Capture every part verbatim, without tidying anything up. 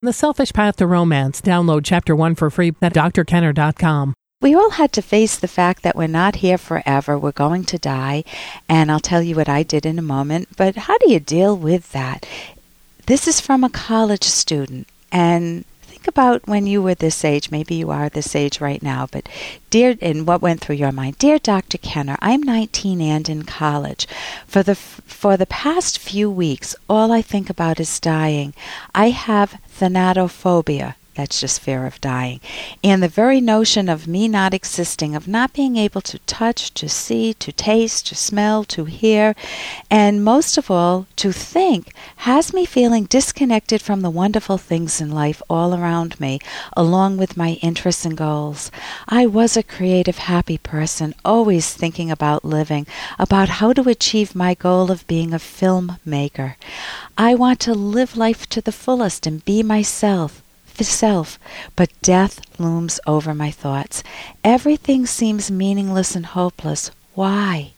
The Selfish Path to Romance. Download Chapter one for free at d r kenner dot com. We all had to face the fact that we're not here forever. We're going to die, and I'll tell you what I did in a moment. But how do you deal with that? This is from a college student, and think about when you were this age. Maybe you are this age right now, but dear, and what went through your mind? Dear Doctor Kenner, I'm nineteen and in college. For the for the past few weeks, all I think about is dying. I have thanatophobia. That's just fear of dying. And the very notion of me not existing, of not being able to touch, to see, to taste, to smell, to hear, and most of all, to think, has me feeling disconnected from the wonderful things in life all around me, along with my interests and goals. I was a creative, happy person, always thinking about living, about how to achieve my goal of being a filmmaker. I want to live life to the fullest and be myself. Self, but death looms over my thoughts. Everything seems meaningless and hopeless. Why?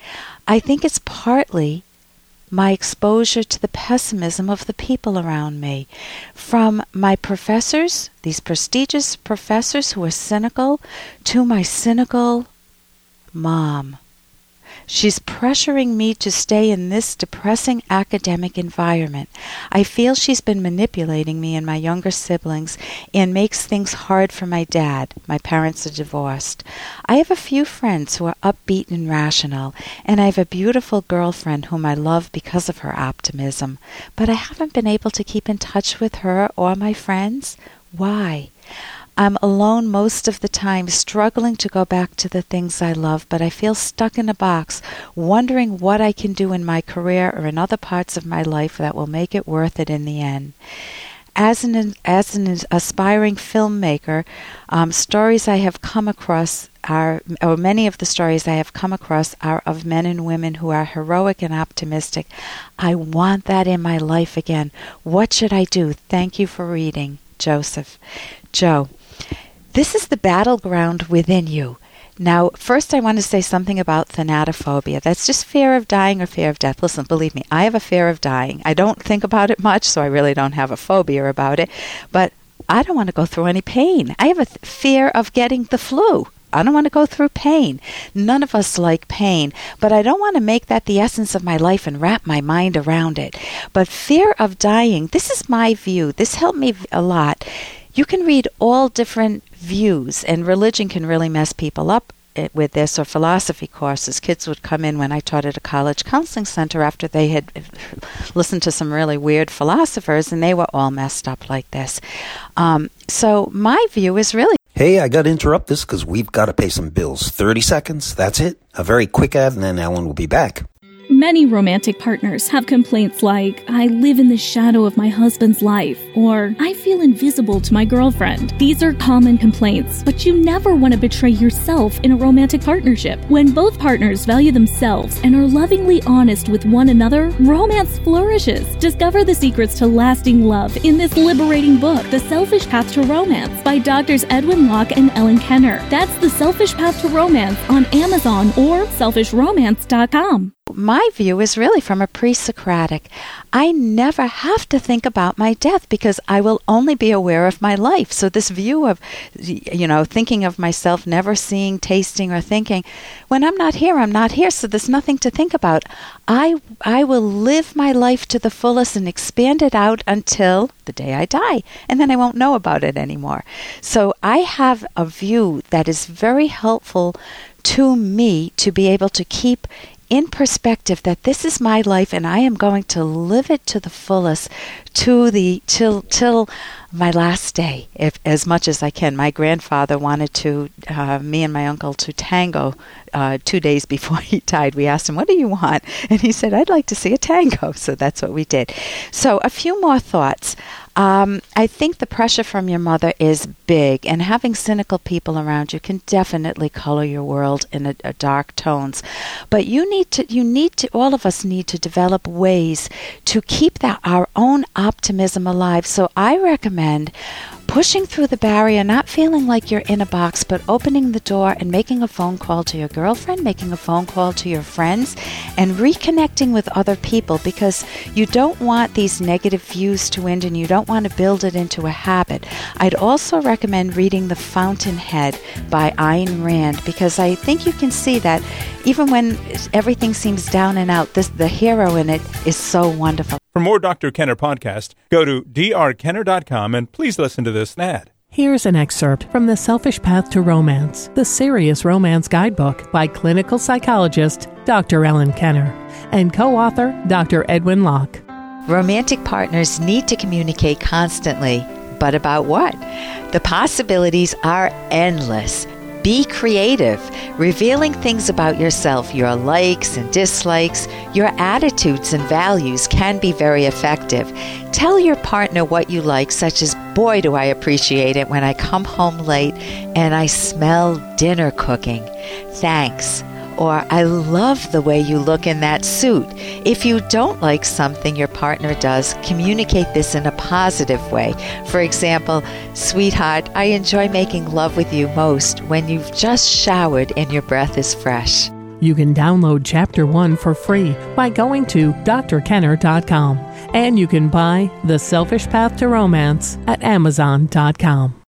I think it's partly my exposure to the pessimism of the people around me. From my professors, these prestigious professors who are cynical, to my cynical mom. She's pressuring me to stay in this depressing academic environment. I feel she's been manipulating me and my younger siblings and makes things hard for my dad. My parents are divorced. I have a few friends who are upbeat and rational, and I have a beautiful girlfriend whom I love because of her optimism. But I haven't been able to keep in touch with her or my friends. Why? I'm alone most of the time, struggling to go back to the things I love, but I feel stuck in a box, wondering what I can do in my career or in other parts of my life that will make it worth it in the end. As an as an aspiring filmmaker, um, stories I have come across are, or many of the stories I have come across are of men and women who are heroic and optimistic. I want that in my life again. What should I do? Thank you for reading, Joseph. Joe. This is the battleground within you. Now, first I want to say something about thanatophobia. That's just fear of dying or fear of death. Listen, believe me, I have a fear of dying. I don't think about it much, so I really don't have a phobia about it. But I don't want to go through any pain. I have a th- fear of getting the flu. I don't want to go through pain. None of us like pain, but I don't want to make that the essence of my life and wrap my mind around it. But fear of dying, this is my view. This helped me a lot. You can read all different views, and religion can really mess people up with this, or philosophy courses. Kids would come in when I taught at a college counseling center after they had listened to some really weird philosophers, and they were all messed up like this. Um, so my view is really... Hey, I got to interrupt this because we've got to pay some bills. thirty seconds, that's it. A very quick ad, and then Ellen will be back. Many romantic partners have complaints like, I live in the shadow of my husband's life, or I feel invisible to my girlfriend. These are common complaints, but you never want to betray yourself in a romantic partnership. When both partners value themselves and are lovingly honest with one another, romance flourishes. Discover the secrets to lasting love in this liberating book, The Selfish Path to Romance, by Doctors Edwin Locke and Ellen Kenner. That's The Selfish Path to Romance on Amazon or selfish romance dot com. My view is really from a pre-Socratic. I never have to think about my death because I will only be aware of my life. So this view of, you know, thinking of myself, never seeing, tasting, or thinking, when I'm not here, I'm not here, so there's nothing to think about. I, I will live my life to the fullest and expand it out until the day I die, and then I won't know about it anymore. So I have a view that is very helpful to me to be able to keep in perspective that this is my life and I am going to live it to the fullest to the till till my last day, if as much as I can. My grandfather wanted to uh, me and my uncle to tango uh, two days before he died. We asked him, what do you want? And he said, I'd like to see a tango. So that's what we did. So a few more thoughts. Um, I think the pressure from your mother is big, and having cynical people around you can definitely color your world in a, a dark tones. But you need to, you need to, all of us need to develop ways to keep that our own optimism alive. So I recommend pushing through the barrier, not feeling like you're in a box, but opening the door and making a phone call to your girlfriend, making a phone call to your friends, and reconnecting with other people, because you don't want these negative views to end and you don't want to build it into a habit. I'd also recommend reading The Fountainhead by Ayn Rand, because I think you can see that even when everything seems down and out, this, the hero in it is so wonderful. For more Doctor Kenner podcast, go to d r kenner dot com and please listen to this ad. Here's an excerpt from The Selfish Path to Romance, the Serious Romance Guidebook by clinical psychologist Doctor Ellen Kenner and co-author Doctor Edwin Locke. Romantic partners need to communicate constantly, but about what? The possibilities are endless. Be creative, revealing things about yourself, your likes and dislikes, your attitudes and values can be very effective. Tell your partner what you like, such as, boy, do I appreciate it when I come home late and I smell dinner cooking. Thanks. Or, I love the way you look in that suit. If you don't like something your partner does, communicate this in a positive way. For example, sweetheart, I enjoy making love with you most when you've just showered and your breath is fresh. You can download Chapter one for free by going to d r kenner dot com. And you can buy The Selfish Path to Romance at amazon dot com.